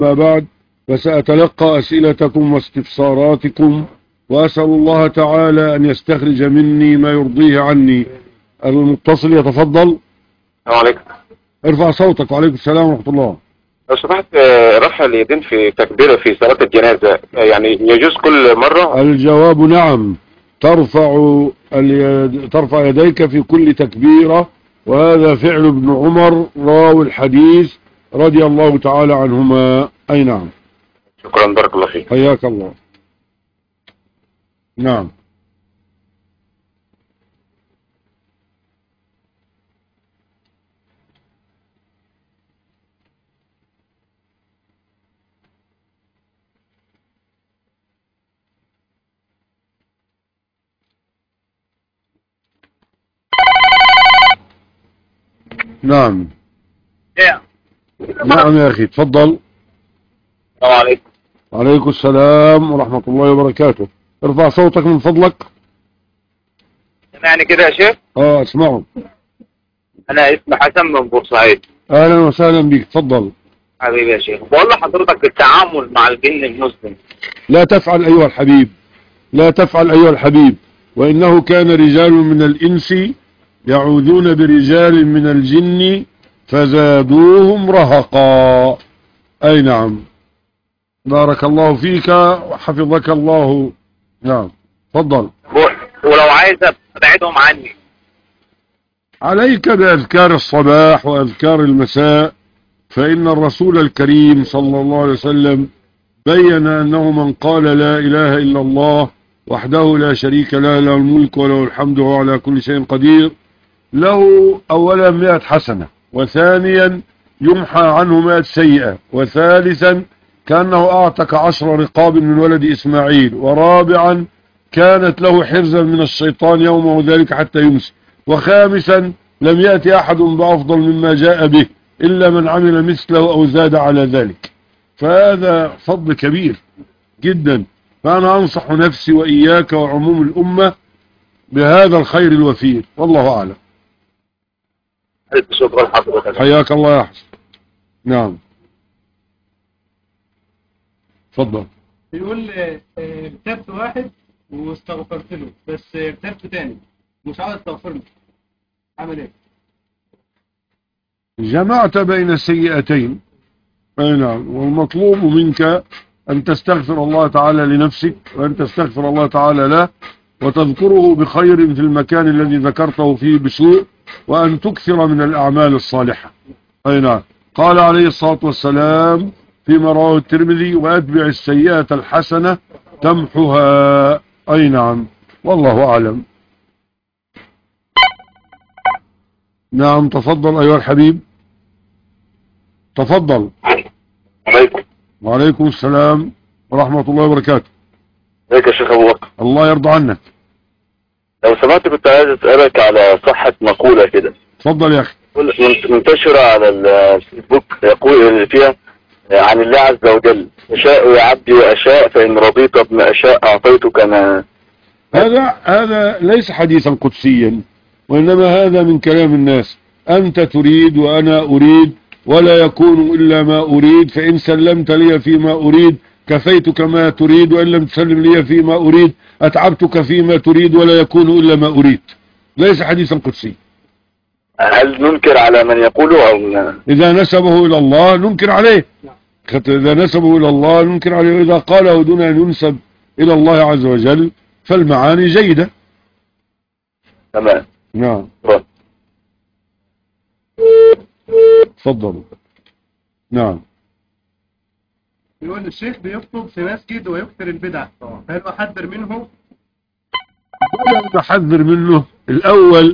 ما بعد، فسأتلقى أسئلتكم واستفساراتكم، وأسأل الله تعالى أن يستخرج مني ما يرضيه عني. المتصل يتفضل. السلام عليكم. ارفع صوتك. وعليكم السلام ورحمة الله. لو سمحت، رفع اليدين في تكبيرة في صلاة الجنازة يعني يجوز كل مرة؟ الجواب نعم، ترفع يديك في كل تكبيرة، وهذا فعل ابن عمر راوي الحديث رضي الله تعالى عنهما. أي نعم. شكرا، بارك الله فيك. حياك الله. نعم. نعم. نعم يا أخي، تفضل. السلام عليكم. وعليكم السلام ورحمة الله وبركاته. ارفع صوتك من فضلك. سمعني كده يا شيخ؟ اسمعه. أنا اسمي حسن من بورسعيد. أهلا وسهلا بك، تفضل. حبيبي يا شيخ، بقول لحضرتك التعامل مع الجن المسلم. لا تفعل أيها الحبيب، لا تفعل أيها الحبيب، وإنه كان رجال من الإنس يعوذون برجال من الجن فزادوهم رهقا. أي نعم. بارك الله فيك وحفظك الله. نعم، تفضل. ولو عايز ابعدهم عني؟ عليك بأذكار الصباح وأذكار المساء، فإن الرسول الكريم صلى الله عليه وسلم بين أنه من قال لا إله إلا الله وحده لا شريك له، له الملك وله الحمد وهو على كل شيء قدير، له أولا 100 حسنة، وثانيا يمحى عنه 100 سيئة، وثالثا كأنه أعتق 10 رقاب من ولد إسماعيل، ورابعا كانت له حرزا من الشيطان يومه ذلك حتى يمسي، وخامسا لم يأتي أحد بأفضل مما جاء به إلا من عمل مثله أو زاد على ذلك. فهذا فضل كبير جدا، فأنا أنصح نفسي وإياك وعموم الأمة بهذا الخير الوفير، والله أعلم. شكرا لحضرتك. حياك الله يا حسن. نعم، تفضل. بيقول كتبت واحد واستغفرت له، بس كتبت تاني مش عاوز استغفر له، عمل ايه؟ جمعت بين السيئتين. أي نعم. والمطلوب منك أن تستغفر الله تعالى لنفسك، وأن تستغفر الله تعالى له، وتذكره بخير في المكان الذي ذكرته فيه بسوء، وأن تكثر من الأعمال الصالحة. أي نعم. قال عليه الصلاة والسلام فيما رواه الترمذي: وأتبع السيئة الحسنة تمحها. أي نعم، والله أعلم. نعم، تفضل أيها الحبيب، تفضل. عليكم. وعليكم السلام ورحمة الله وبركاته. ازيك يا شيخ أبو بكر؟ الله يرضى عنك. لو سمحت كنت عايز أسألك على صحة مقولة كده. تفضل يا أخي. منتشرة على الفيسبوك، يقول فيها عن الله عز وجل: أشاء يا عبدي وأشاء، فإن رضيت بما أشاء أعطيتك أنا. هذا ليس حديثا قدسيا، وإنما هذا من كلام الناس. أنت تريد وأنا أريد، ولا يكون إلا ما أريد، فإن سلمت لي فيما أريد كفيتك ما تريد، وإن لم تسلم لي فيما أريد أتعبتك فيما تريد، ولا يكون إلا ما أريد. ليس حديثا قدسي. هل ننكر على من يقوله أو إذا نسبه إلى الله ننكر عليه، إذا نسبه إلى الله ننكر عليه، وإذا قاله دون أن ينسب إلى الله عز وجل فالمعاني جيدة. تمام. نعم، تفضل. نعم. بيقول الشيخ بيخطب في مسجد ويكثر البدع، هل أحذر منه؟ أحذر منه. الأول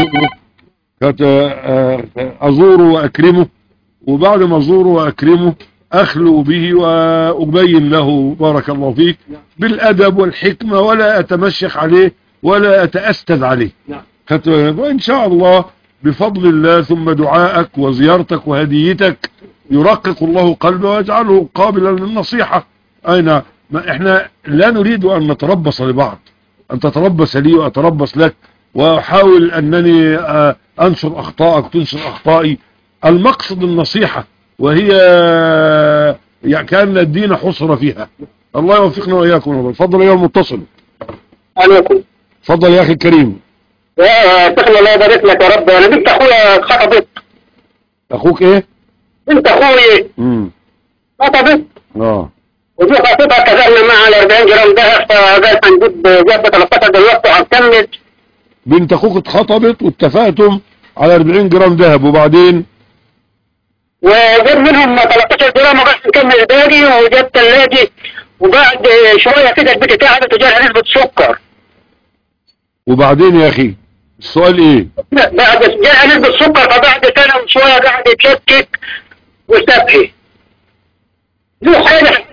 أزوره وأكرمه، وبعد ما أزوره وأكرمه أخلو به وأبين له بارك الله فيك بالأدب والحكمة، ولا أتمشخ عليه ولا أتأستذ عليه. وإن شاء الله بفضل الله ثم دعائك وزيارتك وهديتك يرقق الله قلبه ويجعله قابلا للنصيحة. أين احنا لا نريد أن نتربص لبعض، أن تتربص لي وأتربص لك، وأحاول أنني أنشر أخطائك تنشر أخطائي. المقصد النصيحة، وهي يعني كان الدين حصر فيها. الله يوفقنا وإياكم. اتفضل يا المتصل. عليكم. اتفضل يا أخي الكريم. يا شيخنا الله يبارك لك يا رب. انا بنت اخويا خطبت. أخوك إيه؟ بنت اخويا خطبت. ودي خطيبها اتفقنا معها على 40 جرام ذهب، فقال هنجيب جابة 13 دلوقتي وهنكمل. بنت اخوك اتخطبت واتفقتم على 40 جرام ذهب وبعدين؟ وجاب منهم 13 جرام وبس نكمل الباقي، وجاب ثلاجة. وبعد شوية كده البيت اتعبت وجالها نسبة سكر. وبعدين يا اخي السؤال ايه؟ بعد جالها نسبة سكر، فبعد سنة وشوية قاعد يتشكك وسابها. له حاجة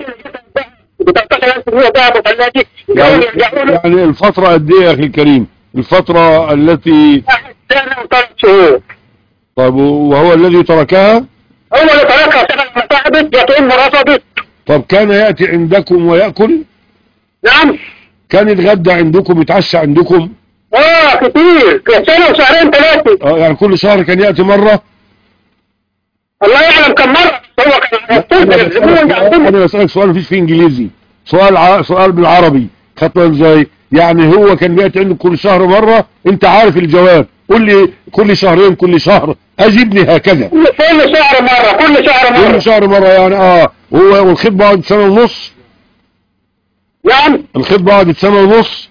يعني الفترة قد ايه يا اخي الكريم؟ الفترة التي سنة و3 شهور. طيب وهو الذي تركها؟ هو اللي تركها سنة لما تعبت جت امه رفضت. طب كان يأتي عندكم ويأكل؟ نعم. كان يتغدى عندكم يتعشى عندكم؟ كتير، سنة وشهرين 3. يعني كل شهر كان يأتي مرة؟ الله يعلم كم مرة. هو كان أنا بسألك سؤال مفيش فيه انجليزي، سؤال بالعربي. خطوة ازاي؟ يعني هو كان بيأتي عندك كل شهر مرة؟ انت عارف الجواب، قول لي كل شهرين كل شهر، اجبني هكذا. كل شهر مرة. كل شهر مرة يعني هو والخطبة قعدت سنة ونص؟ نعم. الخطبة قعدت سنة ونص؟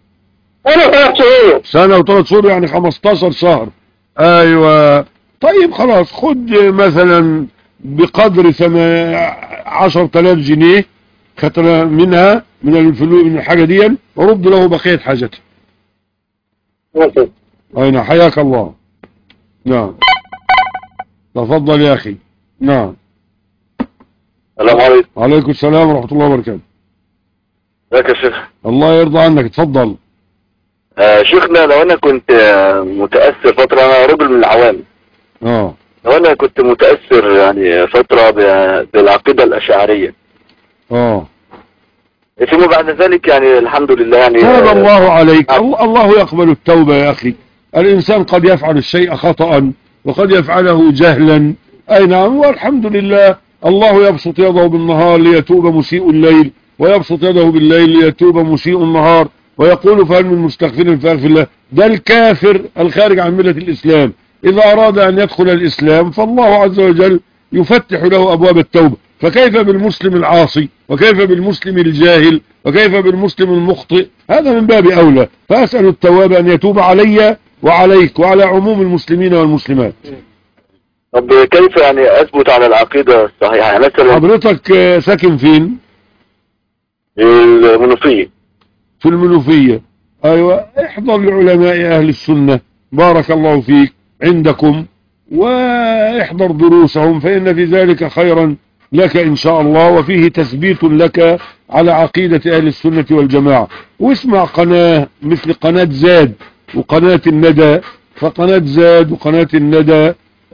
سنة و3 شهور يعني 15 شهر. ايوه. طيب خلاص خد مثلا بقدر 10,000 جنيه خدنا منها من الفلوس من الحاجة دي، ورد له بقية حاجته. اين حياك الله. نعم تفضل يا اخي. نعم. السلام عليكم. وعليكم السلام ورحمة الله وبركاته. ازيك يا شيخ؟ الله يرضى عنك. اتفضل. شيخنا لو انا كنت متأثر فترة، انا رجل من العوام. لو انا كنت متأثر يعني فترة بالعقيدة الاشعرية. ثم بعد ذلك يعني الحمد لله يعني تاب الله عليك. الله يقبل التوبة يا اخي. الانسان قد يفعل الشيء خطأ وقد يفعله جهلا. اي نعم. والحمد لله الله يبسط يده بالنهار ليتوب مسيء الليل، ويبسط يده بالليل ليتوب مسيء النهار، ويقول فهل من مستغفر فاغفر له. ده الكافر الخارج عن ملة الإسلام إذا أراد أن يدخل الإسلام فالله عز وجل يفتح له أبواب التوبة. فكيف بالمسلم العاصي؟ وكيف بالمسلم الجاهل؟ وكيف بالمسلم المخطئ؟ هذا من باب أولى. فأسأل التواب أن يتوب علي وعليك وعلى عموم المسلمين والمسلمات. طب كيف يعني أثبت على العقيدة الصحيحة؟ يعني مثلا حضرتك ساكن فين؟ المنوفية. في المنوفية. أيوة. احضر لعلماء أهل السنة بارك الله فيك عندكم، واحضر دروسهم، فإن في ذلك خيرا لك إن شاء الله، وفيه تثبيت لك على عقيدة أهل السنة والجماعة. واسمع قناة مثل قناة زاد وقناة الندى. فقناة زاد وقناة الندى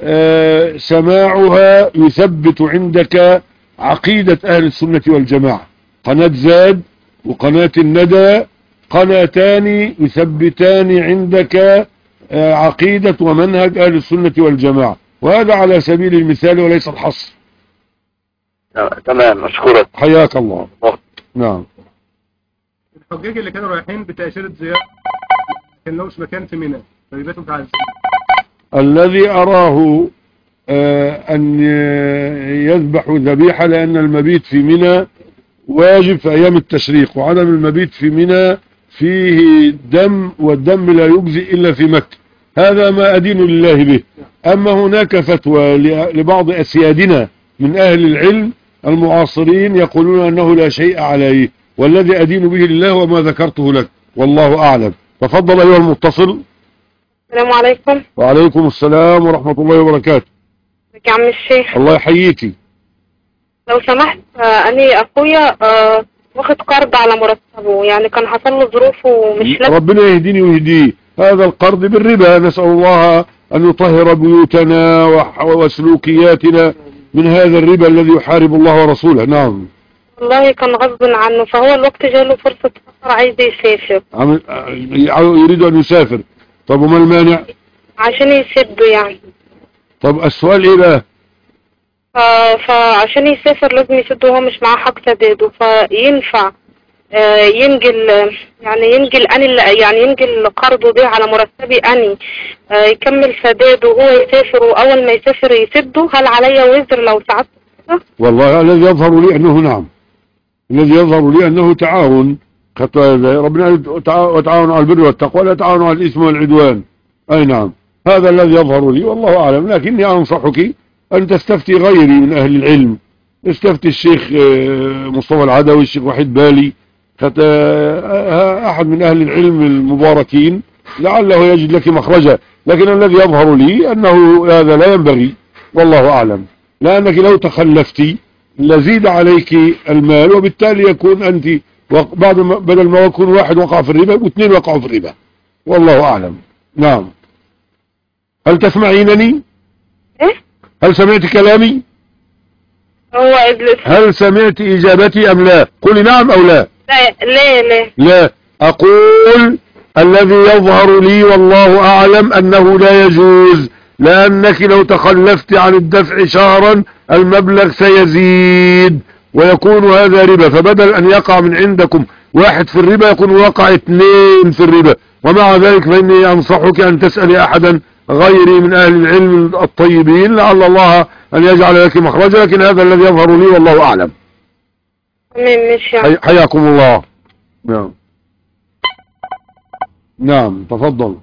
سماعها يثبت عندك عقيدة أهل السنة والجماعة. قناة زاد وقناة الندى قناتان يثبتان عندك عقيدة ومنهج أهل السنة والجماعة، وهذا على سبيل المثال وليس الحصر. تمام. مشكورة. حياك الله. نعم. الحجاج اللي كانوا رايحين بتأشيرة زيارة كان لهوش مكان في منى فبيباتوا متعذبين. الذي أراه أن يذبح ذبيحة، لأن المبيت في منى واجب في أيام التشريق، وعدم المبيت في منى فيه دم، والدم لا يجزي إلا في مكة. هذا ما أدين لله به. أما هناك فتوى لبعض أسيادنا من أهل العلم المعاصرين يقولون أنه لا شيء عليه، والذي أدين به لله وما ذكرته لك، والله أعلم. تفضل أيها المتصل. السلام عليكم. وعليكم السلام ورحمة الله وبركاته. ازيك يا عم الشيخ؟ الله يحييكي. لو سمحت أنا أخويا واخد قرض على مرتبه، يعني كان حصل له ظروف ومش لاقي. ربنا يهديني ويهديه. هذا القرض بالربا، نسأل الله أن يطهر بيوتنا وسلوكياتنا من هذا الربا الذي يحارب الله ورسوله. نعم. والله كان غصب عنه، فهو الوقت جاله فرصة سفر عايز يسافر. يريد أن يسافر. طب وما المانع؟ عشان يسده يعني. طب السؤال إيه بقى؟ فعشان يسافر لازم يسد وهو مش معاه حق سداده، فينفع ينجل قرضه ده على مرتبي أني يكمل سداده وهو يسافر، وأول ما يسافر يسده؟ هل عليا وزر لو ساعدت؟ والله الذي يظهر لي أنه نعم، الذي يظهر لي أنه تعاون. ربنا وتعاونوا على البر والتقوى لا تعاونوا على الإثم والعدوان. أي نعم، هذا الذي يظهر لي والله أعلم. لكني أنصحك أن تستفتي غيري من أهل العلم، استفتي الشيخ مصطفى العدوي، الشيخ وحيد بالي، أحد من أهل العلم المباركين، لعله يجد لك مخرجا. لكن الذي يظهر لي أنه هذا لا ينبغي والله أعلم، لأنك لو تخلفتي لزيد عليك المال، وبالتالي يكون أنت بدل ما يكون واحد وقع في الربا واثنين وقعوا في الربا والله أعلم. نعم. هل تسمعينني؟ هل سمعت كلامي؟ هل سمعت إجابتي أم لا؟ قولي نعم أو لا. لا أقول الذي يظهر لي والله أعلم أنه لا يجوز، لأنك لو تخلفت عن الدفع شهرا المبلغ سيزيد ويكون هذا ربا، فبدل أن يقع من عندكم واحد في الربا يكون وقع اثنين في الربا. ومع ذلك فإني أنصحك أن تسألي أحدا غيري من أهل العلم الطيبين، لعل الله أن يجعل لك مخرجا، لكن هذا الذي يظهر لي والله أعلم. حياكم الله. نعم نعم، تفضل.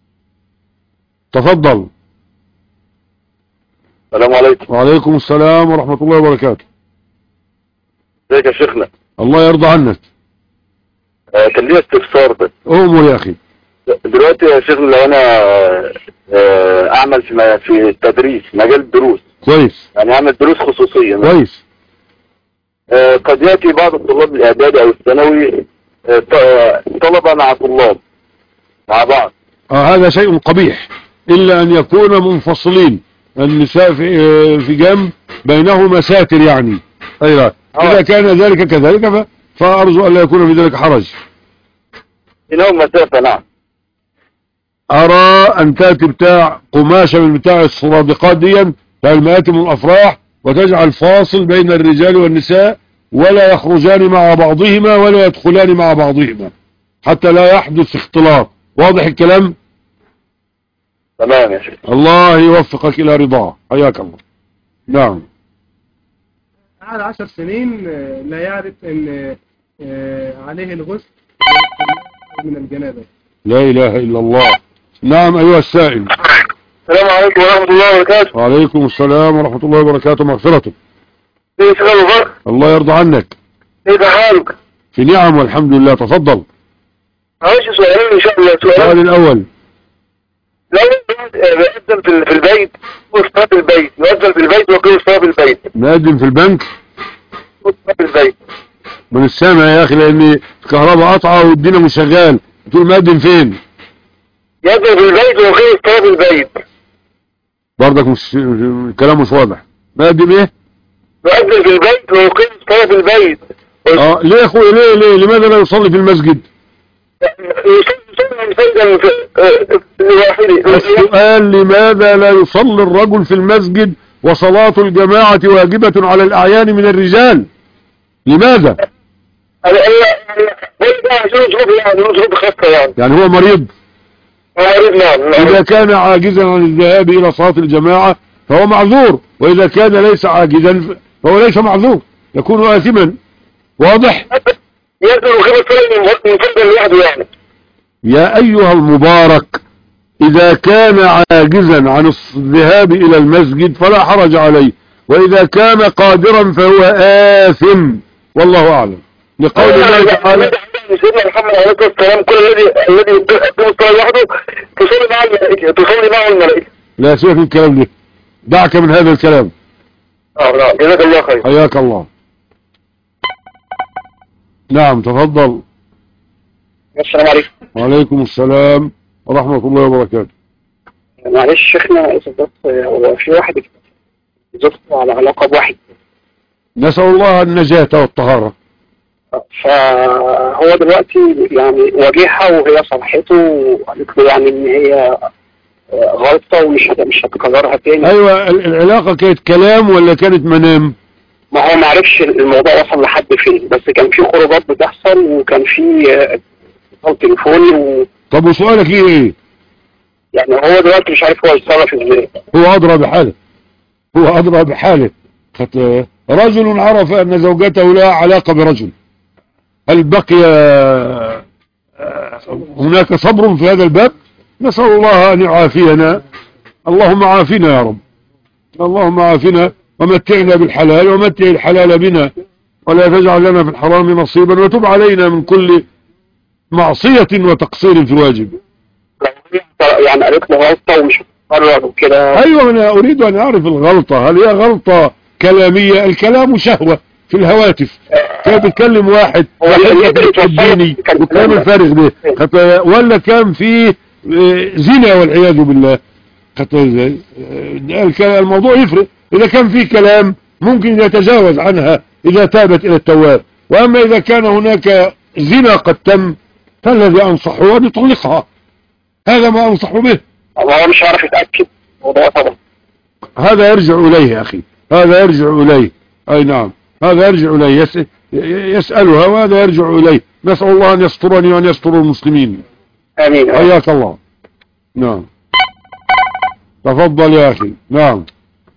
السلام عليكم. وعليكم السلام ورحمة الله وبركاته. ازيك يا شيخنا؟ الله يرضى عنك. كان لي استفسار بس. أمور يا أخي. دلوقتي يا شيخنا لو أنا أعمل في التدريس، مجال الدروس. كويس. يعني أعمل دروس خصوصية. كويس. قد يأتي بعض الطلاب الإعدادي أو الثانوي طلبة مع طلاب مع بعض. هذا شيء قبيح، إلا أن يكون منفصلين، النساء في جنب بينهما ساتر يعني. أيوة. إذا كان ذلك كذلك فأرجو أن لا يكون في ذلك حرج. بينهم مسافة. نعم. أرى أن تأتي بتاع قماشة من بتاع الصرادقات دي بتاع المآتم والأفراح، وتجعل فاصل بين الرجال والنساء، ولا يخرجان مع بعضهما ولا يدخلان مع بعضهما حتى لا يحدث اختلاط. واضح الكلام؟ تمام يا شيخ. الله يوفقك إلى رضاه. حياك الله. نعم. قعد 10 سنين لا يعرف ان عليه الغسل من الجنابة. لا إله إلا الله. نعم أيها السائل. السلام عليكم ورحمة الله وبركاته. وعليكم السلام ورحمة الله وبركاته. مغفرته. كيف حالك؟ الله يرضى عنك. كيف حالك؟ في نعم والحمد لله. تفضل. عايش سؤالين إن شاء الله. السؤال الأول، لو بيقدم في البيت وصلاة البيت، يؤذن في البيت ويقيم صلاة البيت. نقدم في البنك وصلاة البيت. من السامع يا أخي، لأن الكهرباء قطعة والدنيا مش شغال. تقول مقدم فين؟ يؤذن في البيت ويقيم صلاة البيت. برضك مش الكلام مش واضح. مقدم إيه؟ يؤذن في البيت ويقيم صلاة البيت. ليه يا أخوي؟ ليه لماذا لا يصلي في المسجد؟ السؤال لماذا لا يصلي الرجل في المسجد وصلاة الجماعة واجبة على الأعيان من الرجال؟ لماذا؟ يعني هو مريض؟ إذا كان عاجزا عن الذهاب إلى صلاة الجماعة فهو معذور، وإذا كان ليس عاجزا فهو ليس معذور، يكون آثما. واضح؟ يا أيها المبارك، إذا كان عاجزا عن الذهاب إلى المسجد فلا حرج عليه، وإذا كان قادرا فهو آثم، والله أعلم. لقول الله تعالى سيدنا محمد عليه الصلاة والسلام كل الذي يقدم الصلاة وحده تصلي معه الملائكة. لا سيبك من الكلام ده، دعك من هذا الكلام. نعم، جزاك الله خير. حياك الله. نعم تفضل. السلام عليكم. وعليكم السلام ورحمة الله وبركاته. معلش شيخنا، هو في واحد زوجته على علاقة بواحد، نسأل الله النجاة والطهارة، فهو دلوقتي يعني واجهها وهي صالحته وقالت له يعني ان هي غلطة ومش هتكررها تاني. ايوه العلاقة كانت كلام ولا كانت منام؟ ما هو ما عرفش الموضوع وصل لحد فين، بس كان في خروجات بتحصل وكان في اتصال تليفوني طب وسؤالك ايه؟ يعني هو دلوقتي مش عارف هو يتصرف ازاي. هو ادرى بحاله، هو ادرى بحاله. رجل عرف ان زوجته لها علاقة برجل، هل بقي هناك صبر في هذا الباب؟ نسأل الله ان يعافينا. اللهم عافنا يا رب، اللهم عافنا ومتعنا بالحلال ومتع الحلال بنا، ولا تجعل لنا في الحرام نصيبا، وتب علينا من كل معصية وتقصير في الواجب. يعني قالت له غلطة ومش هتتكرر وكده. ايوه انا اريد ان اعرف الغلطة، هل هي غلطة كلامية؟ الكلام شهوة في الهواتف، كان بيتكلم واحد الديني والكلام الفارغ ده، ولا كان فيه زنا والعياذ بالله؟ الموضوع يفرق. اذا كان فيه كلام ممكن يتجاوز عنها اذا تابت الى التواب، واما اذا كان هناك زنا قد تم فالذي انصحه ان يطلقها، هذا ما انصح به. هو مش عارف يتأكد وده طبعا. هذا يرجع اليه يا اخي، هذا يرجع اليه. اي نعم هذا يرجع اليه، يسألها وهذا يرجع اليه. نسأل الله ان يسترني وان يستر المسلمين. امين. حياك الله. نعم تفضل يا اخي. نعم.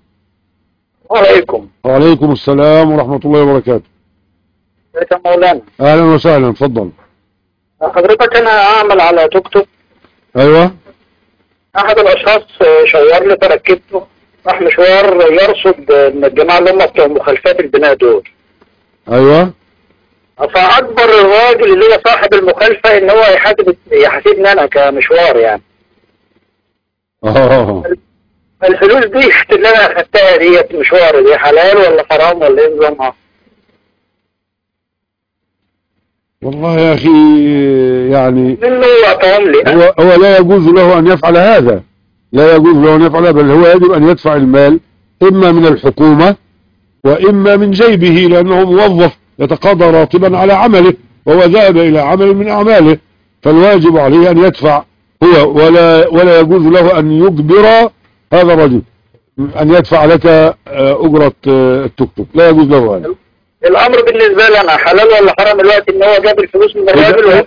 وعليكم السلام ورحمة الله وبركاته. ازيك يا مولانا؟ اهلا وسهلا، تفضل. حضرتك انا اعمل على توك توك. ايوه. احد الاشخاص شير لي فركبته، راح مشوار يرصد من الجماعة اللي هم بتوع مخالفات البناء دول. ايوه. فاكبر الراجل اللي هو صاحب المخالفة ان هو يحاسبني انا كمشوار يعني. الفلوس دي اللي انا اخدتها ديت مشوار، دي حلال ولا حرام ولا ايه نظامها؟ والله يا اخي يعني منه اعطاهم لي هو لا يجوز له ان يفعل هذا، لا يجوز له ان يفعل، بل هو يجب ان يدفع المال اما من الحكومة واما من جيبه، لانه موظف يتقاضى راتبا على عمله وهو ذهب الى عمل من اعماله، فالواجب عليه ان يدفع هو، ولا يجوز له ان يجبر هذا الرجل ان يدفع لك اجرة التوك توك، لا يجوز له هذا. الامر بالنسبة لي انا حلال ولا حرام الوقت ان هو جاب الفلوس من الراجل؟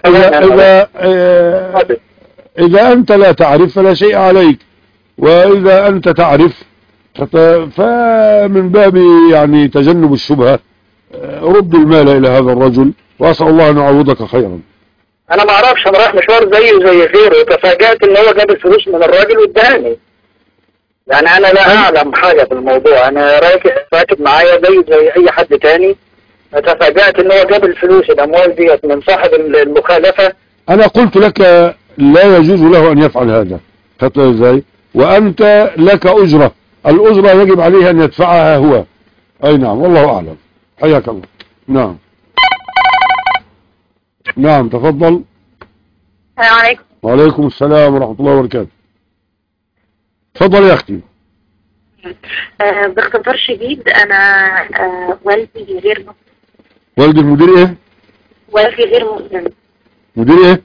اذا انت لا تعرف فلا شيء عليك، واذا انت تعرف فمن باب يعني تجنب الشبهة رد المال الى هذا الرجل، واسأل الله ان يعوضك خيرا. انا ما اعرفش، انا رايح مشوار زيه زي غيره، وتفاجأت ان هو جاب الفلوس من الراجل واداني. يعني انا لا اعلم حاجة في الموضوع، انا راكب معايا زي اي حد تاني، تفاجأت ان هو جاب الفلوس الاموال ديت من صاحب المخالفة. انا قلت لك لا يجوز له ان يفعل هذا، خدت ازاي؟ وانت لك اجرة، الاجرة يجب عليه ان يدفعها هو. اي نعم والله اعلم. حياك الله. نعم. نعم تفضل. السلام عليكم. وعليكم السلام ورحمة الله وبركاته. تفضل يا اختي. باختصار شديد انا والدي غير مسلم. والدي المدير ايه؟ والدي غير مسلم. مدير ايه؟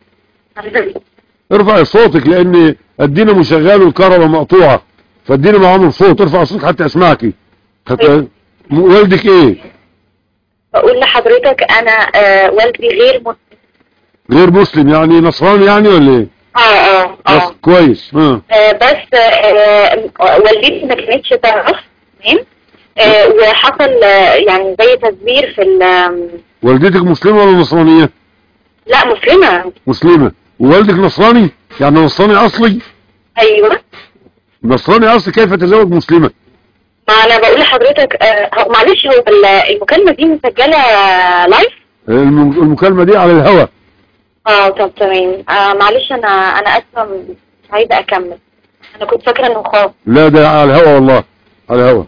ارفع صوتك لان الدين مشغل والكهرباء مقطوعة، فالدين معامل صوت، ارفع صوتك حتى اسمعك. والدك ايه؟ بقول لحضرتك انا والدي غير مسلم. غير مسلم يعني نصراني يعني ولا ايه؟ بس كويس. بس والدتي ما كانتش تعرف، تمام. وحصل يعني زي تزوير في والدتك مسلمة ولا نصرانية؟ لا مسلمة. مسلمة. ووالدك نصراني؟ يعني نصراني اصلي؟ ايوه نصراني اصلي، كيف تزوج مسلمة؟ ما انا بقول لحضرتك معلش، هو المكالمة دي مسجلة لايف؟ المكالمة دي على الهوا. طب تمام. معلش انا اسفة، مش عايزة اكمل، انا كنت فاكرة انه خاص. لا ده على الهوا والله، على الهوا.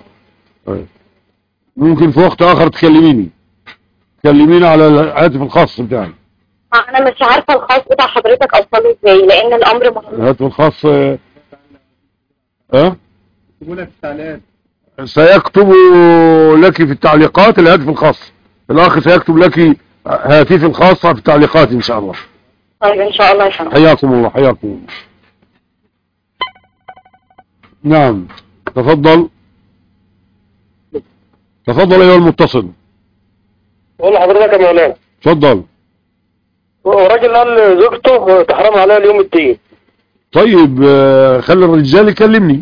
ممكن في وقت اخر تكلميني على الهاتف الخاص بتاعي. انا مش عارفة الخاص بتاع حضرتك اوصله ازاي، لان الامر مهم. الهاتف الخاص سيكتب لك في التعليقات الهاتف الخاص، الاخ سيكتب لك هاتف الخاصة في التعليقات ان شاء الله. طيب ان شاء الله يا فندم. حياكم الله. حياكم الله. نعم تفضل. تفضل أيها المتصل. قول لحضرتك يا مولانا. تفضل. راجل قال زوجته تحرم عليها اليوم الدين. طيب خلي الرجال يكلمني.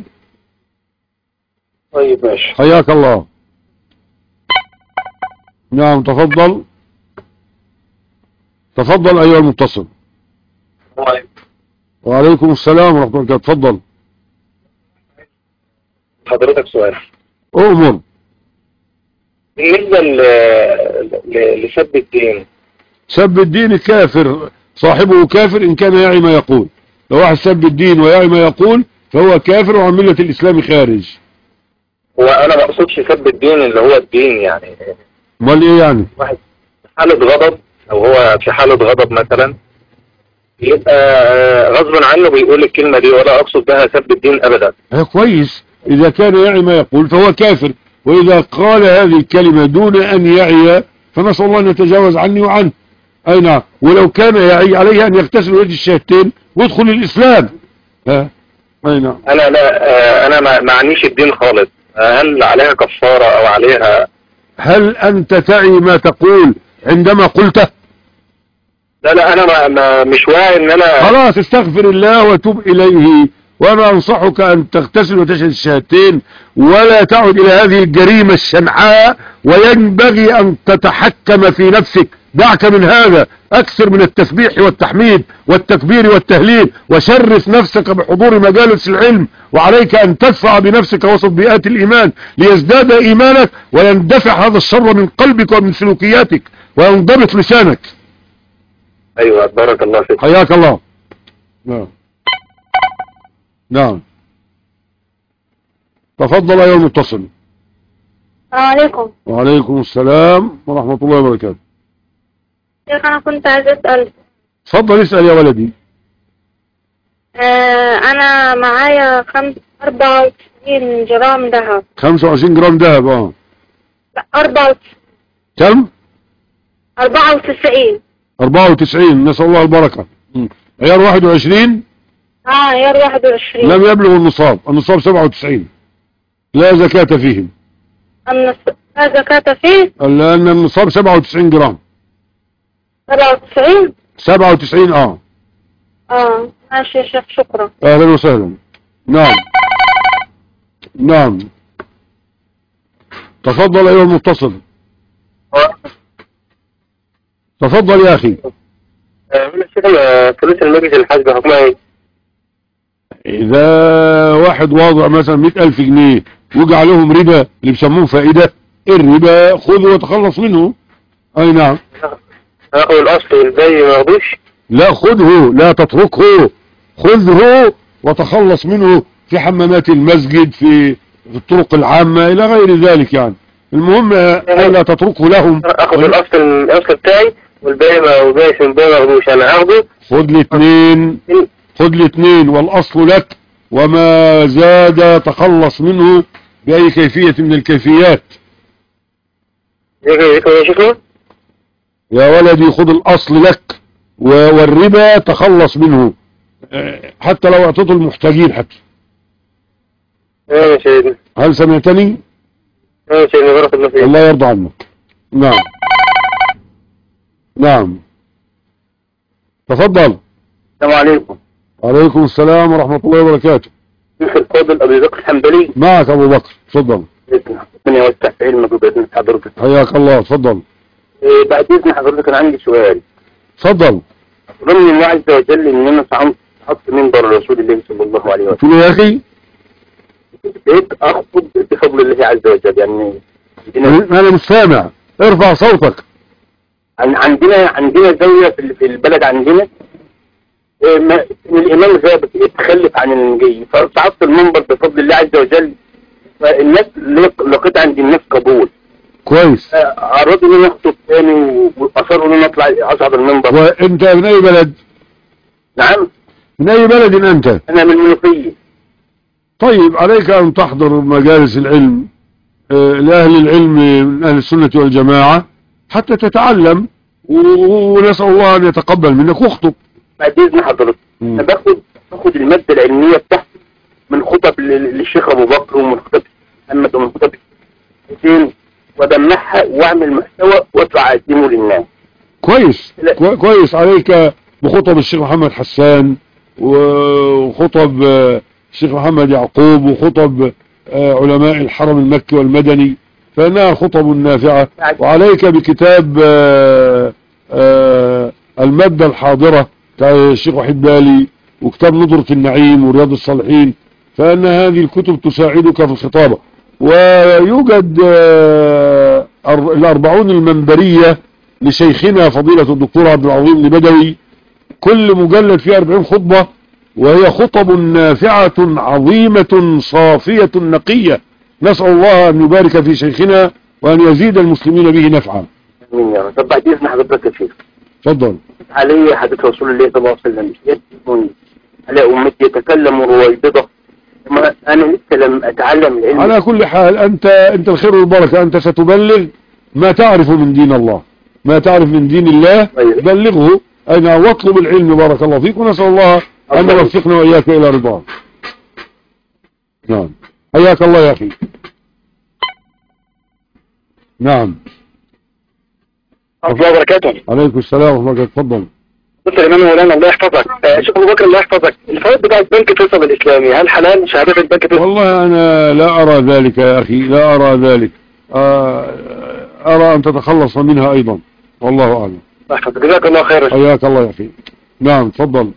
طيب ماشي. حياك الله. نعم تفضل. تفضل أيها المتصل. وعليكم السلام ورحمة الله وبركاته. تفضل. حضرتك سؤال. أؤمر. بالنسبة لسب الدين. سب الدين كافر، صاحبه كافر إن كان يعي ما يقول. لو واحد سب الدين ويعي ما يقول فهو كافر وعن ملة الإسلام خارج. وأنا ما أقصدش سب الدين اللي هو الدين يعني. امال إيه يعني؟ واحد في حالة غضب، أو هو في حالة غضب مثلا، يبقى غصبا عنه بيقول الكلمة دي، ولا أقصد بها سب الدين أبدا. كويس، إذا كان يعي ما يقول فهو كافر، وإذا قال هذه الكلمة دون أن يعي فنسأل الله أن يتجاوز عني وعنه. أي نعم. ولو كان يعي عليه أن يغتسل ويجي الشهادتين ويدخل الإسلام. أي نعم. أنا لا أنا ما معنيش الدين خالص. هل عليها كفارة أو عليها؟ هل أنت تعي ما تقول عندما قلته؟ لا أنا مش واعي إن أنا. خلاص استغفر الله وتوب إليه، وأنا أنصحك أن تغتسل وتشهد الشهادتين ولا تعد إلى هذه الجريمة الشنعاء، وينبغي أن تتحكم في نفسك. دعك من هذا، أكثر من التسبيح والتحميد والتكبير والتهليل، وشرف نفسك بحضور مجالس العلم، وعليك أن تدفع بنفسك وسط بيئات الإيمان ليزداد إيمانك ويندفع هذا الشر من قلبك ومن سلوكياتك وينضبط لسانك. أيوة بارك الله فيك. حياك الله. نعم. نعم تفضل أيها المتصل. السلام عليكم. وعليكم السلام ورحمة الله وبركاته. شيخ أنا كنت عايز أسأل. تفضل اسأل يا ولدي. أنا معايا 24 جرام ذهب. 25 جرام ذهب. لا 94. كم؟ 94. 94. نسأل الله البركة. عيار 21. عيار 21. لم يبلغ النصاب. النصاب 97 لا زكاة فيهم. لا زكاة فيه؟ لأن النصاب 97 جرام. 97. 97 ماشي يا شيخ شكرا. أهلا وسهلا. نعم نعم تفضل أيها المتصل. تفضل يا أخي. فلوس المجلس الحاج حكمها ايه؟ إذا واحد واضع مثلا 100,000 جنيه وجع لهم ربا اللي بيسموه فائدة، الربا خذه وتخلص منه. أي نعم. أخذ الأصل والباقي ما ياخدوش؟ لا خذه، لا تتركه، خذه وتخلص منه في حمامات المسجد، في الطرق العامة إلى غير ذلك يعني. المهم لا تتركه لهم. أخذ الأصل بتاعي والباقي ما ياخدوش. أنا هاخده. خذ الاثنين والأصل لك، وما زاد تخلص منه بأي كيفية من الكيفيات. يا ولدي خذ الأصل لك والربا تخلص منه، حتى لو اعطيته المحتاجين حتى. يا سيدنا. هل سمعتني؟ يا سيدنا بارك الله فيك. الله يرضى عنك. نعم نعم تفضل. السلام عليكم. وعليكم السلام ورحمة الله وبركاته. شيخ الفاضل أبي بكر الحنبلي. معك أبو بكر. تفضل. ربنا يوسع في علمك وبإذن حضرتك. حياك الله. تفضل. بعد إذن حضرتك أنا عندي سؤال. تفضل. رمي الله عز وجل إن أنا صعدت منبر رسول الله صلى الله عليه وسلم. قلت له يا أخي بقيت أخطب بفضل الله عز وجل يعني. أنا مش سامع، ارفع صوتك. عندنا زاوية في البلد عندنا الإمام غاب يتخلف عن النجي، فصعدت المنبر بفضل الله عز وجل، فالناس لقيت عند الناس قبول كويس. عرضوا ان انا اخطب تاني واصروا ان انا اطلع اصعد المنبر. وانت من اي بلد؟ نعم. من اي بلد انت؟ انا من المنوفية. طيب عليك ان تحضر مجالس العلم لأهل العلم من أهل السنة والجماعة حتى تتعلم، ونسأل الله أن يتقبل منك واخطب. بعد إذن حضرتك أنا باخد المادة العلمية بتاعتي من خطب للشيخ ابو بكر ومن خطب محمد ومن خطب حسين ودمعها واعمل محتوى وادفع اقدمه للناس. كويس كويس عليك بخطب الشيخ محمد حسان وخطب الشيخ محمد يعقوب وخطب علماء الحرم المكي والمدني، فإنها خطب نافعة. وعليك بكتاب المادة الحاضرة بتاع الشيخ وحيد بالي وكتاب نظرة النعيم ورياض الصالحين، فإن هذه الكتب تساعدك في الخطابة. ويوجد الأربعون المنبرية لشيخنا فضيلة الدكتور عبد العظيم البدوي، كل مجلد فيه 40 خطبة، وهي خطب نافعة عظيمة صافية نقية. نسأل الله أن يبارك في شيخنا وأن يزيد المسلمين به نفعا. امين يا رب. طب بعد اذن حضرتك يا شيخ، تفضل. علي حديث رسول الله صلى الله عليه وسلم يدفن على امتي يتكلم رويبضة. انا لسه لم اتعلم العلم. على كل حال انت الخير والبركة، انت ستبلغ ما تعرف من دين الله، ما تعرف من دين الله بلغه انا واطلب العلم. بارك الله فيك، ونسأل الله ان يوفقنا واياك الى رضاه. نعم، حياك الله يا اخي. نعم. الله وبركاته. عليكم السلام ورحمة الله. تفضل. دكتور إمام مولانا الله يحفظك. شيخ أبو بكر الله يحفظك. الفوائد بتاعت بنك فيصل الإسلامي هل حلال شهادة البنك فيصل؟ والله أنا لا أرى ذلك يا أخي، لا أرى ذلك. أرى أن تتخلص منها أيضا، والله أعلم. الله يحفظك، جزاك الله خير. حياك الله يا أخي. نعم تفضل.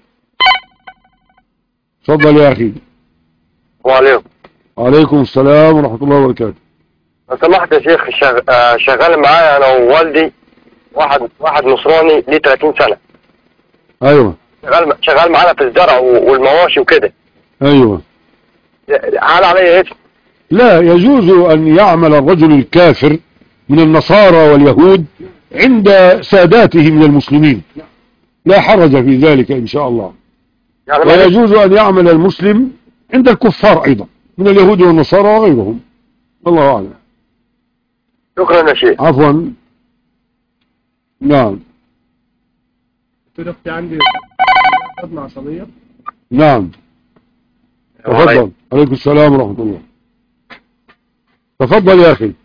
تفضل يا أخي. وعليكم. وعليكم السلام ورحمة الله وبركاته. لو سمحت يا شيخ، شغال معايا انا ووالدي واحد نصراني ليه 30 سنة. ايوه. شغال معانا في الزرع والمواشي وكده. ايوه. هل عليه اسم؟ لا يجوز ان يعمل الرجل الكافر من النصارى واليهود عند ساداته من المسلمين، لا حرج في ذلك ان شاء الله. يعني ويجوز ان يعمل المسلم عند الكفار ايضا من اليهود والنصارى وغيرهم، والله اعلم. شكرا يا شيخ. عفوا. نعم. قلت اختي عندي صدمة عصبية. نعم. تفضل. عليكم السلام ورحمة الله. تفضل يا أخي.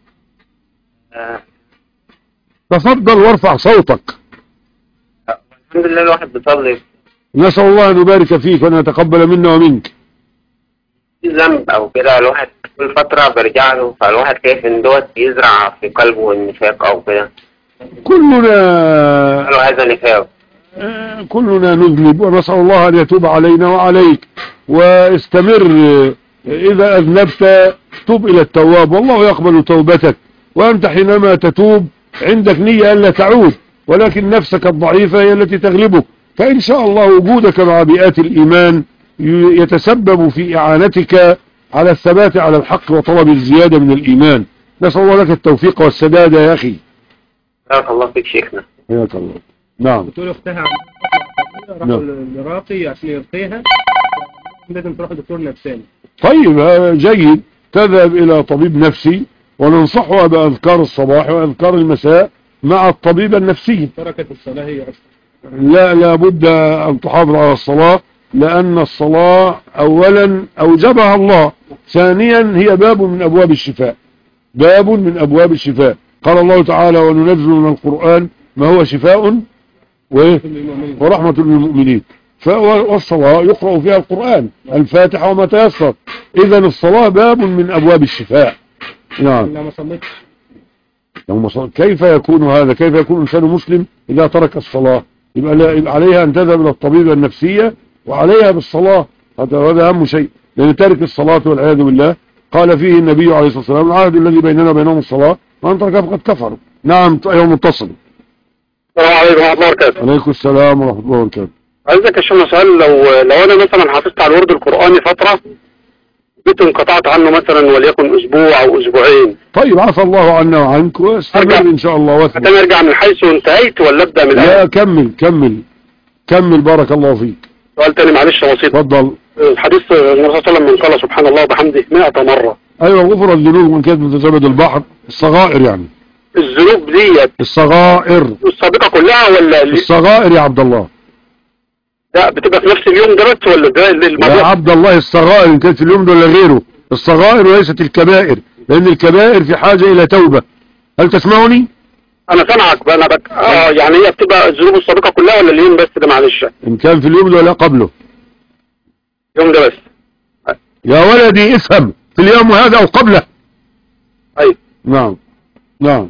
تفضل وارفع صوتك. الحمد لله الواحد بيصلي. نسأل الله أن يبارك فيك وأن يتقبل منا ومنك. في ذنب أو كده الواحد كل فترة برجع له، فالواحد كيف إن دوت يزرع في قلبه النفاق أو كده. كلنا هذا نفاق. كلنا نذنب، ونسأل الله أن يتوب علينا وعليك. واستمر، إذا أذنبت تب إلى التواب والله يقبل توبتك، وأنت حينما تتوب عندك نية ألا تعود، ولكن نفسك الضعيفة هي التي تغلبك. فإن شاء الله وجودك مع بيئات الإيمان يتسبب في إعانتك على الثبات على الحق وطلب الزيادة من الإيمان. نسأل الله لك التوفيق والسداد يا أخي. بارك الله فيك شيخنا. حياك الله. نعم. بتقول اختها راحوا للراقي عشان يرقيها، لازم تروح لدكتور نفساني. طيب جيد، تذهب إلى طبيب نفسي وننصحها بأذكار الصباح وأذكار المساء مع الطبيب النفسي. تركت الصلاة هي أصلا. لا بد أن تحافظ على الصلاة، لأن الصلاة أولا أوجبها الله، ثانيا هي باب من أبواب الشفاء، باب من أبواب الشفاء. قال الله تعالى: وننزل من القرآن ما هو شفاء ورحمة للمؤمنين. والصلاة يقرأ فيها القرآن، الفاتحة وما تيسر. إذا الصلاة باب من أبواب الشفاء. نعم. كيف يكون هذا؟ كيف يكون إنسان مسلم إذا ترك الصلاة؟ يبقى عليها أن تذهب إلى الطبيبة النفسية وعليها بالصلاة. هذا أهم شيء، لأن تارك الصلاة والعياذ بالله قال فيه النبي عليه الصلاة والسلام: العهد الذي بيننا وبينهم الصلاة وأن تركها فقد كفر. نعم. أيها المتصل. السلام عليكم ورحمة الله وبركاته. عليكم السلام ورحمة الله وبركاته. عايزك يا شيخ سؤال، لو أنا مثلا حافظت على الورد القرآني فترة جيت انقطعت عنه مثلا وليكن أسبوع أو أسبوعين. طيب عفى الله عنا وعنك، واستمر إن شاء الله واثبت. أنا أرجع من حيث انتهيت ولا أبدأ من الأول؟ لا كمل بارك الله فيك. سؤال تاني معلش بسيط. اتفضل. الحديث النبي صلى الله عليه وسلم من قال سبحان الله وبحمده 100 مرة. أيوة، غفر الذنوب من كانت متزبد البحر. الصغائر يعني. الذنوب ديت الصغائر السابقة كلها ولا الصغائر يا عبد الله؟ لا بتبقى في نفس اليوم ده بس ولا ده الموضوع؟ يا عبد الله الصغائر إن كانت في اليوم ده ولا غيره، الصغائر وليست الكبائر، لأن الكبائر في حاجة إلى توبة. هل تسمعني؟ انا سامعك بقى، انا يعني هي بتبقى الذنوب السابقة كلها ولا اليوم بس ده؟ معلش. إن كان في اليوم ده ولا قبله؟ اليوم ده بس. يا ولدي افهم، في اليوم هذا أو قبله. ايوه. نعم نعم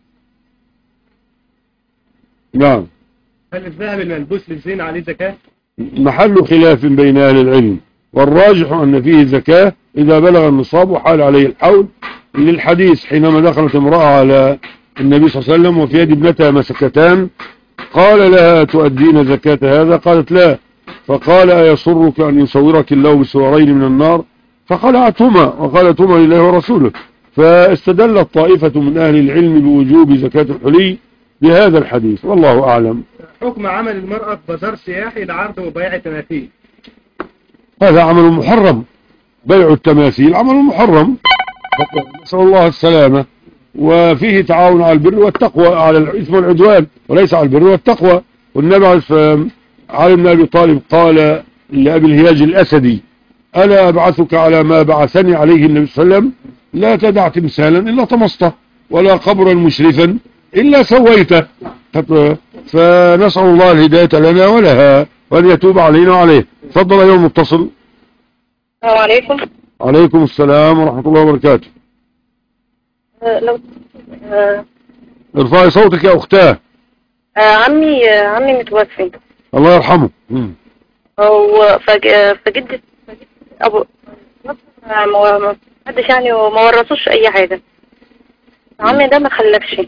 نعم. هل الذهب الملبوس للزين عليه زكاة؟ محل خلاف بين أهل العلم، والراجح أن فيه زكاة إذا بلغ النصاب وحال عليه الحول، للحديث حينما دخلت امرأة على النبي صلى الله عليه وسلم وفي يد ابنتها مسكتان، قال لها تؤدين زكاة هذا؟ قالت لا، فقال أيسرك أن يصورك الله بسورين من النار؟ فخلعتهما وقالتهما لله ورسوله. فاستدلت طائفة من أهل العلم بوجوب زكاة الحلي بهذا الحديث، والله أعلم. حكم عمل المرأة في بازار سياحي لعرض وبيع تماثيل. هذا عمل محرم، بيع التماثيل عمل محرم، نسأل الله السلامة. وفيه تعاون على البر والتقوى، على الإثم والعدوان وليس على البر والتقوى. والنبي عليه السلام علي بن أبي طالب قال لأبي الهياج الأسدي ألا أبعثك على ما بعثني عليه النبي صلى الله عليه وسلم؟ لا تدع تمثالا إلا طمسته ولا قبرا مشرفا إلا سويته. فنسأل الله الهداية لنا ولها وأن يتوب علينا وعليه. تفضل أيها المتصل. السلام عليكم. عليكم السلام ورحمة الله وبركاته. لو ارفعي صوتك يا أختاه. عمي متوفي الله يرحمه. فجد ابو ما حدش يعني وما ورثوش اي حاجه. عمي ده ما خلفش.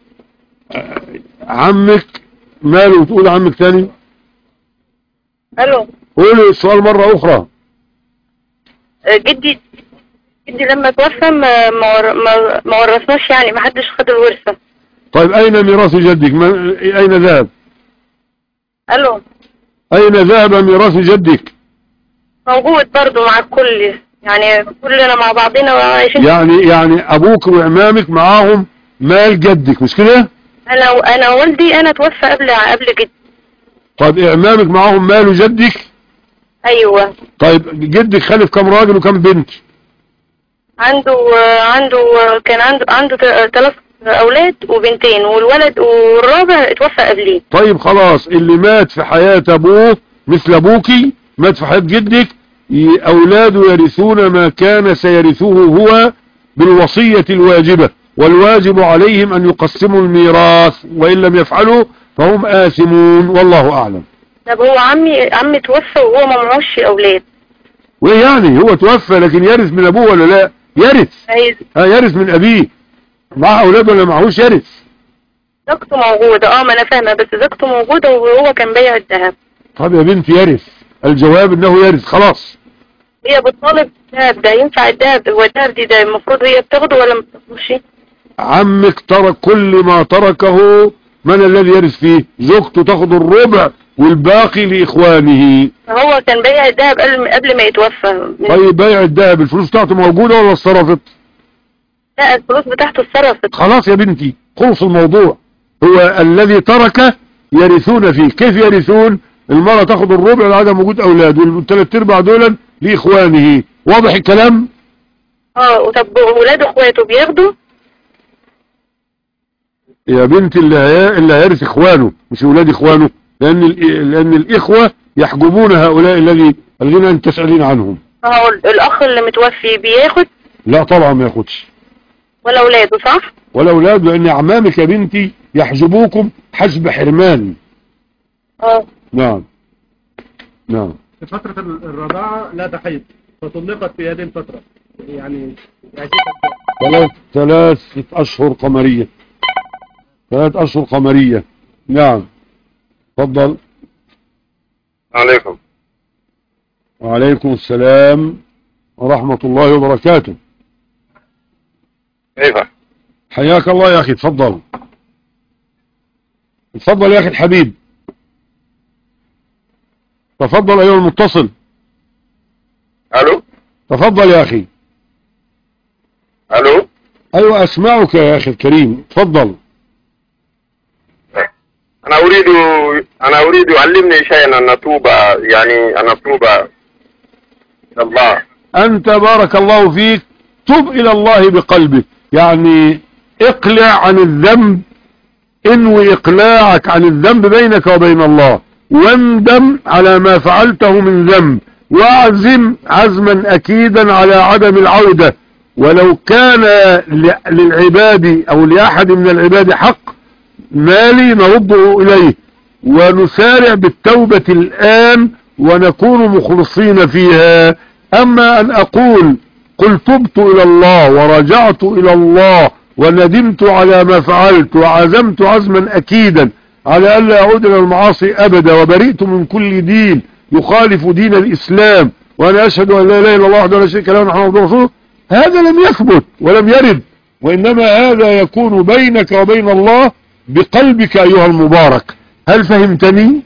عمك ماله؟ تقول عمك تاني. الو، قولي السؤال مرة أخرى. جدي لما توفى ما ورثناش، يعني ما حدش خد الورثه. طيب أين ميراث جدك؟ أين ذهب؟ الو، أين ذهب ميراث جدك؟ موجود برضو مع الكل، يعني كلنا مع بعضنا وعايشين. يعني أبوك وإمامك معاهم مال جدك مش كده؟ أنا والدي أنا توفى قبل جدي. طيب إمامك معاهم مال جدك؟ أيوة. طيب جدك خلف كم راجل وكم بنت؟ كان عنده 3 أولاد وبنتين، والولد والرابع اتوفى قبليه. طيب خلاص، اللي مات في حياة أبوه مثل أبوكي مات في حياة جدك، أولاده يرثون ما كان سيرثوه هو بالوصية الواجبة، والواجب عليهم أن يقسموا الميراث، وإن لم يفعلوا فهم آثمون، والله أعلم. طب هو عمي توفى وهو ما معوش أولاد. وإيه يعني؟ هو توفى لكن يرث من أبوه ولا لا؟ يرث. يرث من أبيه. معه أولاد ولا معهوش؟ يرث. زوجته موجودة. ما أنا فاهمة، بس زوجته موجودة وهو كان بيع الذهب. طب يا بنتي يرث، الجواب انه يرث خلاص. هي بتطالب الذهب ده، ينفع الذهب؟ هو الذهب ده المفروض هي بتاخده ولا ما بتاخدوش؟ عمك ترك كل ما تركه، من الذي يرث فيه؟ زوجته تاخد الربع والباقي لإخوانه. هو كان بيع الذهب قبل ما يتوفى. طيب بيع الذهب الفلوس بتاعته موجودة ولا اتصرفت؟ لا، الفلوس بتاعته اتصرفت. خلاص يا بنتي، خلص الموضوع. هو الذي ترك يرثون فيه. كيف يرثون؟ المرأة تاخد الربع لعدم وجود أولاد، والثلاث ارباع دول لإخوانه. واضح الكلام؟ طب أولاد أخواته بياخدوا؟ يا بنتي اللي هيرث إخوانه مش أولاد إخوانه، لأن الإخوة يحجبون هؤلاء الذين أنت تسألين عنهم. الأخ اللي متوفي بياخد؟ لا طبعا ما ياخدش. ولا أولاده؟ صح؟ ولا أولاده، لأن أعمامك يا بنتي يحجبوكم حجب حرمان. نعم. في فترة الرضاعة لا تحيض، فطلقت في هذه الفترة، يعني 3 أشهر قمرية. 3 أشهر قمرية. نعم. تفضل. عليكم. وعليكم السلام ورحمة الله وبركاته. كيف؟ حياك الله يا أخي. تفضل يا أخي الحبيب. تفضل أيها المتصل. ألو. تفضل يا أخي. ألو. أيوة أسمعك يا أخي الكريم. تفضل. أنا أريد علمني شيئا أن أتوب، يعني أن أتوب إلى الله. أنت بارك الله فيك تب إلى الله بقلبك، يعني اقلع عن الذنب، انوي اقلاعك عن الذنب بينك وبين الله، واندم على ما فعلته من ذنب، واعزم عزما اكيدا على عدم العودة، ولو كان للعباد او لاحد من العباد حق مالي نرده اليه، ونسارع بالتوبة الان ونكون مخلصين فيها. اما ان اقول قل تبت الى الله ورجعت الى الله وندمت على ما فعلت وعزمت عزما اكيدا على الا اعود الى المعاصي ابدا، وبرئت من كل دين يخالف دين الاسلام، وانا اشهد ان لا اله الا الله وحده لا شريك له محمد رسول الله، هذا لم يثبت ولم يرد، وانما هذا يكون بينك وبين الله بقلبك ايها المبارك. هل فهمتني؟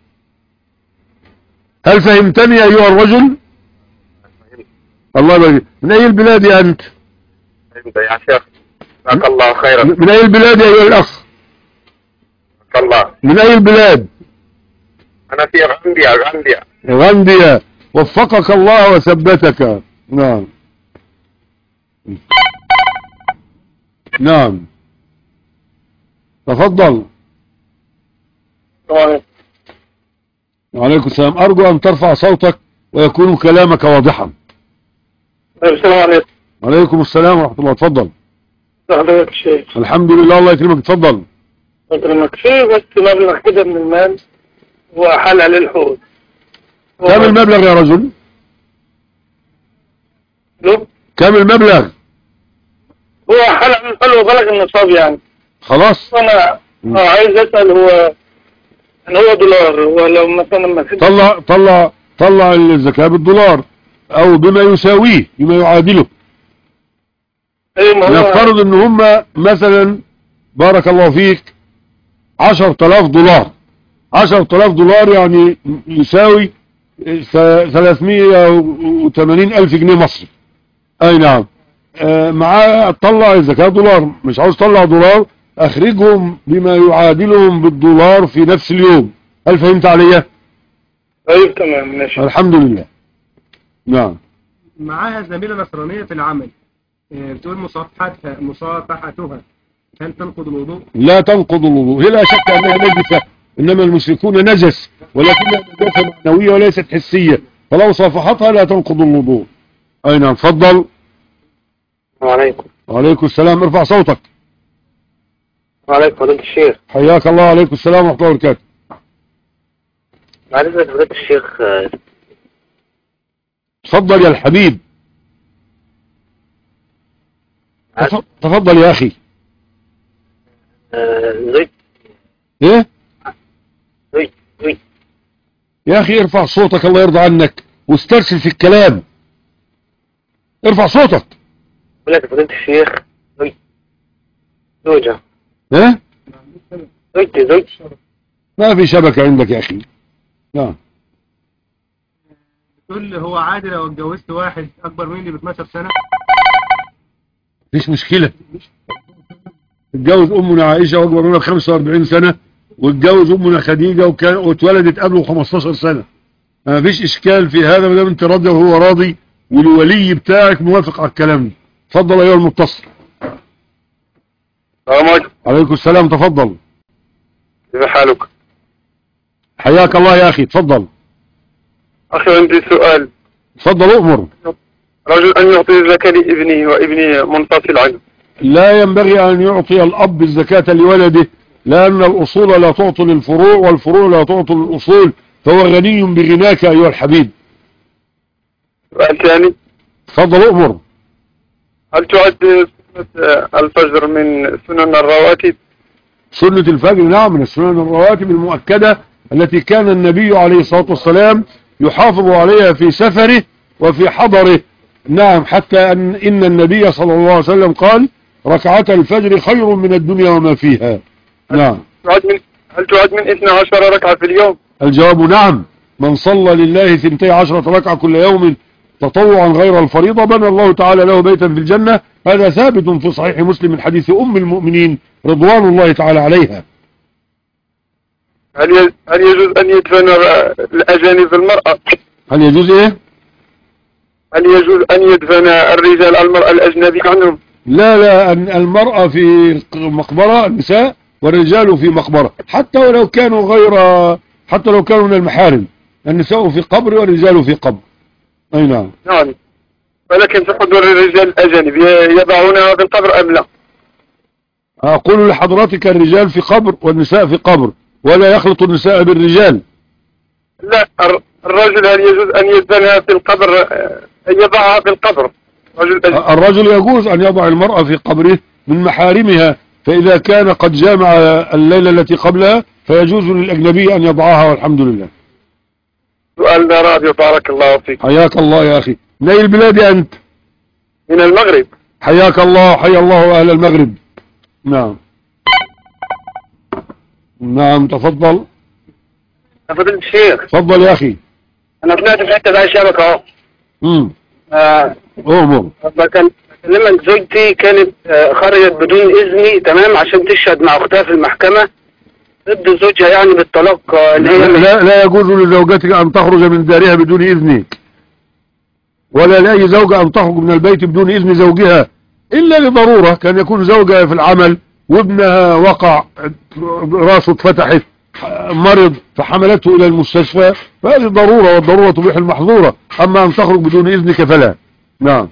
هل فهمتني ايها الرجل؟ الله يبارك. من اي البلاد يا انت؟ يا شيخ جزاك الله خيرا. من اي البلاد يا ايها الاخ؟ الله. من اي البلاد؟ انا في غانديا. غانديا، وفقك الله وثبتك. نعم نعم تفضل. وعليكم السلام. ارجو ان ترفع صوتك ويكون كلامك واضحا. السلام عليكم. وعليكم السلام ورحمة الله. تفضل. حضرتك الشيخ. الحمد لله الله يكرمك. تفضل. يكرمك. في بس مبلغ كده من المال وحلال الحوت. كم المبلغ يا رجل؟ كم المبلغ؟ هو حلال وبلغ النصاب يعني. خلاص. انا عايز اسال هو دولار، ولو مثلا ما طلع الزكاة بالدولار او بما يساويه بما يعادله. نفترض ان هم مثلا بارك الله فيك 10,000 دولار. 10,000 دولار يعني يساوي 380,000 جنيه مصري. اي نعم. معاه طلع الزكاة دولار، مش عاوز طلع دولار اخرجهم بما يعادلهم بالدولار في نفس اليوم. هل فهمت علي؟ ايوه تمام ماشي. الحمد لله. نعم. معاها زميلة نصرانية في العمل، بتقول مصافحتها هل تنقض الوضوء؟ لا تنقض الوضوء، هي لا شك انها نجسة، انما المشركون نجس، ولكنها نجاسة معنوية وليست حسية، فلو صافحتها لا تنقض الوضوء. اي نعم. تفضل. وعليكم. وعليكم السلام. ارفع صوتك. وعليكم فضيلة الشيخ. حياك الله. وعليكم السلام ورحمة الله وبركاته. معلش فضيلة الشيخ. تفضل يا الحبيب. تفضل يا اخي. زيت. ايه زيت. يا اخي ارفع صوتك الله يرضى عنك واسترسل في الكلام. ارفع صوتك. بقول لك فضيلة الشيخ زوجة. ايه زوج. ما في شبكة عندك يا اخي. نعم. تقول هو عادي لو اتجوزت واحد اكبر مني ب 12 سنة؟ مفيش مشكلة. اتجوز امنا عائشة واكبر منها ب 45 سنة، واتجوز امنا خديجة واتولدت قبله 15 سنة. ما فيش اشكال في هذا ما دام انت راضي وهو راضي والولي بتاعك موافق على الكلام ده. تفضل ايها المتصل. السلام عليكم. عليكم السلام. تفضل. كيف حالك؟ حياك الله يا اخي. تفضل. اخي عندي سؤال. تفضل اؤمر. رجل ان يعطي الزكاة لابنه وابني منفصل عنه. لا ينبغي ان يعطي الاب الزكاة لولده، لان الاصول لا تعطي للفروع والفروع لا تعطي للاصول، فهو غني بغناك ايها الحبيب. سؤال ثاني. تفضل اؤمر. هل تعد الفجر من سنن الرواتب؟ سنة الفجر نعم من السنن الرواتب المؤكدة التي كان النبي عليه الصلاة والسلام يحافظ عليها في سفره وفي حضره. نعم. حتى إن النبي صلى الله عليه وسلم قال ركعة الفجر خير من الدنيا وما فيها. نعم. هل تعد من 12 ركعة في اليوم؟ الجواب نعم. من صلى لله 12 ركعة كل يوم تطوعا غير الفريضة بنى الله تعالى له بيتا في الجنة. هذا ثابت في صحيح مسلم من حديث أم المؤمنين رضوان الله تعالى عليها. هل يجوز أن يدفن الأجانب المرأة؟ هل يجوز ايه؟ هل يجوز أن يدفن الرجال المرأة الأجنبي عنهم؟ لا المرأة في مقبرة، النساء، والرجال في مقبرة، حتى ولو كانوا من المحارم. النساء في قبر والرجال في قبر. اي نعم. نعم، ولكن في حضور الرجال الأجانب يضعونها في القبر أم لا؟ أقول لحضرتك الرجال في قبر والنساء في قبر، ولا يخلط النساء بالرجال. لا، الرجل هل يجوز أن يدفنها في القبر، أن يضعها في القبر؟ الرجل يجوز أن يضع المرأة في قبره من محارمها، فإذا كان قد جامع الليلة التي قبلها فيجوز للأجنبي أن يضعها، والحمد لله. سؤال رابع، بارك الله فيك. حياك الله يا أخي. من أي البلاد أنت؟ من المغرب. حياك الله، حيا الله أهل المغرب. نعم تفضل. فضيلة الشيخ. تفضل يا أخي. أنا طلعت في حتة زي الشبكة أهو. أمر. لما زوجتي كانت خرجت بدون إذني، تمام، عشان تشهد مع أختها في المحكمة ضد زوجها، يعني بالطلاق. لا يجوز لزوجتك أن تخرج من دارها بدون إذنك، ولا لأي زوجة أن تخرج من البيت بدون إذن زوجها، إلا لضرورة. كان يكون زوجها في العمل وابنها وقع راسه اتفتحت، مرض فحملته إلى المستشفى، فهذه ضرورة، والضرورة تبيح المحظورة. أما أن تخرج بدون إذنك فلا. نعم.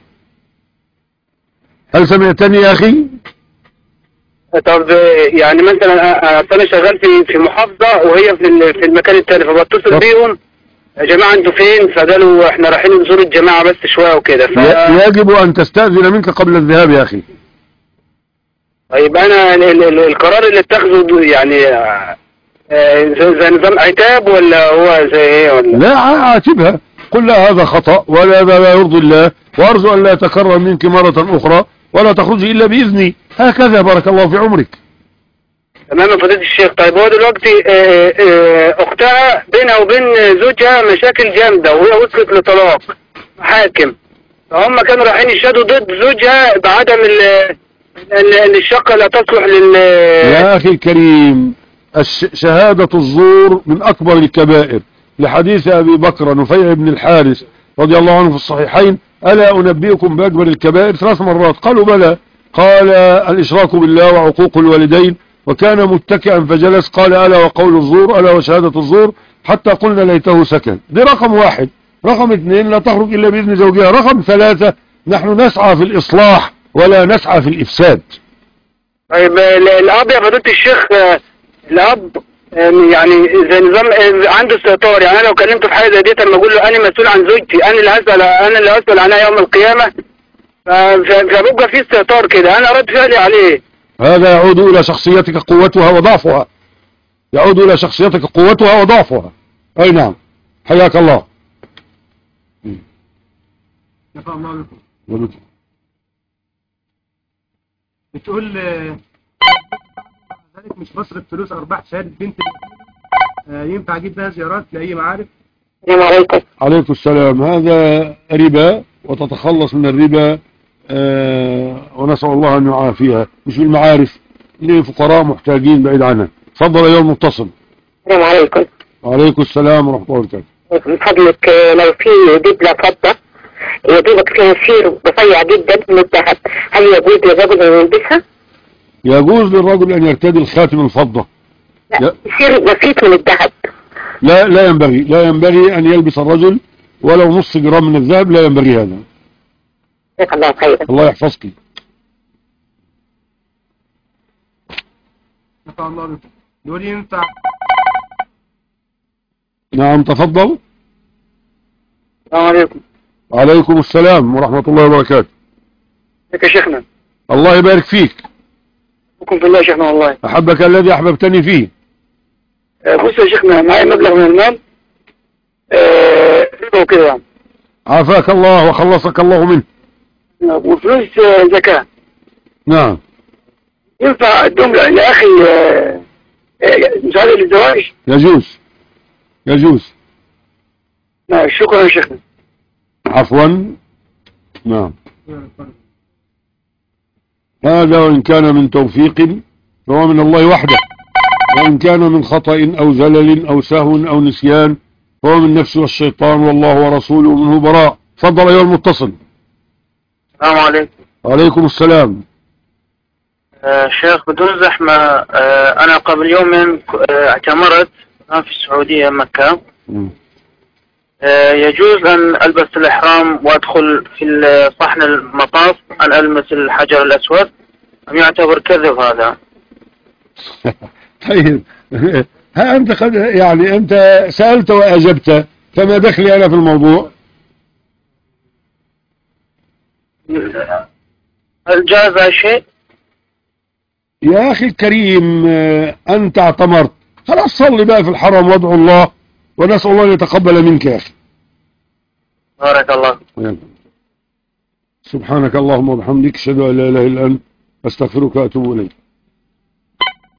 هل سمعتني يا أخي؟ طب يعني مثلا أنا شغال في محافظة وهي في المكان التاني، فبتصل بيهم، يا جماعة انتوا فين؟ فقالوا احنا رايحين نزور الجماعة بس شوية وكده. يجب أن تستأذن منك قبل الذهاب يا أخي. طيب أنا القرار اللي اتخذه يعني زي نظام عتاب ولا هو زي ايه ولا؟ لا، عاتبها، قل لها هذا خطأ ولا لا يرضي الله، وأرجو أن لا يتكرر منك مرة أخرى، ولا تخرجي إلا بإذني، هكذا. بارك الله في عمرك. تمام يا فضيلة الشيخ. طيب هو دلوقتي أختها بينها وبين زوجها مشاكل جامدة، وهي وصلت لطلاق محاكم، فهم كانوا رايحين يشهدوا ضد زوجها بعدم ان الشقة لا تصلح يا أخي الكريم، شهادة الزور من أكبر الكبائر، لحديث أبي بكر نفيع بن الحارث رضي الله عنه في الصحيحين: ألا أنبئكم بأكبر الكبائر؟ 3 مرات. قالوا بلى. قال: الإشراك بالله وعقوق الوالدين. وكان متكئا فجلس، قال: ألا وقول الزور، ألا وشهادة الزور، حتى قلنا ليته سكن. دي رقم 1. رقم 2: لا تخرج إلا بإذن زوجها. رقم 3: نحن نسعى في الإصلاح ولا نسعى في الإفساد. طيب الأب يا فضيلة الشيخ، الأب يعني زي نظام عنده استهتار، يعني أنا لو كلمته في حاجة زي ديت لما أقول له أنا مسؤول عن زوجتي، أنا اللي هسأل عنها يوم القيامة، فبيبقى في استهتار كده، أنا رد فعلي عليه. هذا يعود إلى شخصيتك قوتها وضعفها. يعود إلى شخصيتك قوتها وضعفها. أي نعم. حياك الله. نفع الله بكم. بتقول ذلك مش بصرف فلوس أرباح شهادة بنت ينفع أجيب بها زيارات لأي معارف؟ السلام عليكم. عليكم السلام. هذا ربا، وتتخلص من الربا، ونسأل الله أن يعافيها. مش بالمعارف، لفقراء محتاجين بعيد عنها. تفضل أيها المتصل. السلام عليكم. وعليكم السلام ورحمة الله وبركاته. من فضلك لو في دبلة فضة يا دوبك فيها سير رفيع جدا من الذهب، هل يجوز للرجل أن يلبسها؟ يجوز للرجل أن يرتدي الخاتم الفضة. لا، سير بسيط من الذهب. لا ينبغي أن يلبس الرجل ولو نص جرام من الذهب، لا ينبغي هذا. جزاك الله خيرا. الله يحفظك. نفع الله بكم. دول ينفع. نعم تفضل. السلام عليكم. وعليكم السلام ورحمة الله وبركاته. ازيك يا شيخنا؟ الله يبارك فيك. بكم في الله يا شيخنا. والله أحبك الذي أحببتني فيه. بص يا شيخنا، معي مبلغ من المال ربا وكده يعني. عافاك الله وخلصك الله منه. وفلوس زكاة. نعم. ينفع ادهم لأخي مساعدة للزواج؟ يجوز. نعم، شكرا يا شيخنا. عفوا. نعم. هذا وإن كان من توفيق فهو من الله وحده. وإن كان من خطأ أو زلل أو سهو أو نسيان فهو من نفسه والشيطان، والله ورسوله منه براء. تفضل أيها المتصل. السلام عليكم. وعليكم السلام. شيخ بدون زحمة، أنا قبل يومين اعتمرت في السعودية مكة. يجوز أن ألبس الإحرام وأدخل في صحن المطاف أن ألمس الحجر الأسود أم يعتبر كذب هذا؟ طيب ها أنت يعني أنت سألت وأجبت، فما دخلي أنا في الموضوع؟ هل جاز شيء؟ يا أخي الكريم، أنت اعتمرت، خلاص صلي بقى في الحرم وادعو الله، ونسأل الله أن يتقبل منك يا أخي. بارك الله. سبحانك اللهم وبحمدك، أشهد أن لا إله إلا أنت، أستغفرك وأتوب إليك.